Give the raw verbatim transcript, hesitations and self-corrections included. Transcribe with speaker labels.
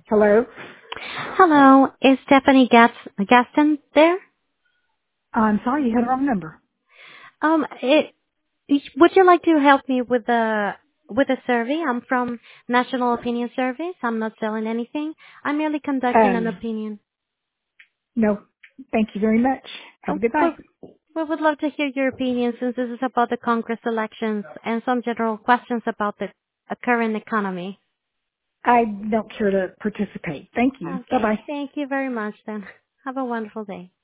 Speaker 1: Hello?
Speaker 2: Hello, is Stephanie Gas- Gaston there?
Speaker 1: I'm sorry, you had the wrong number.
Speaker 2: Um, it, would you like to help me with the with a survey? I'm from National Opinion Service. I'm not selling anything. I'm merely conducting an
Speaker 1: Um,
Speaker 2: opinion.
Speaker 1: no, thank you very much. Have a
Speaker 2: Um,
Speaker 1: good night.
Speaker 2: but we would love to hear your opinion since this is about the Congress elections and some general questions about the uh, current economy.
Speaker 1: I don't care to participate. Thank you.
Speaker 2: Okay,
Speaker 1: Bye-bye.
Speaker 2: thank you very much then. Have a wonderful day.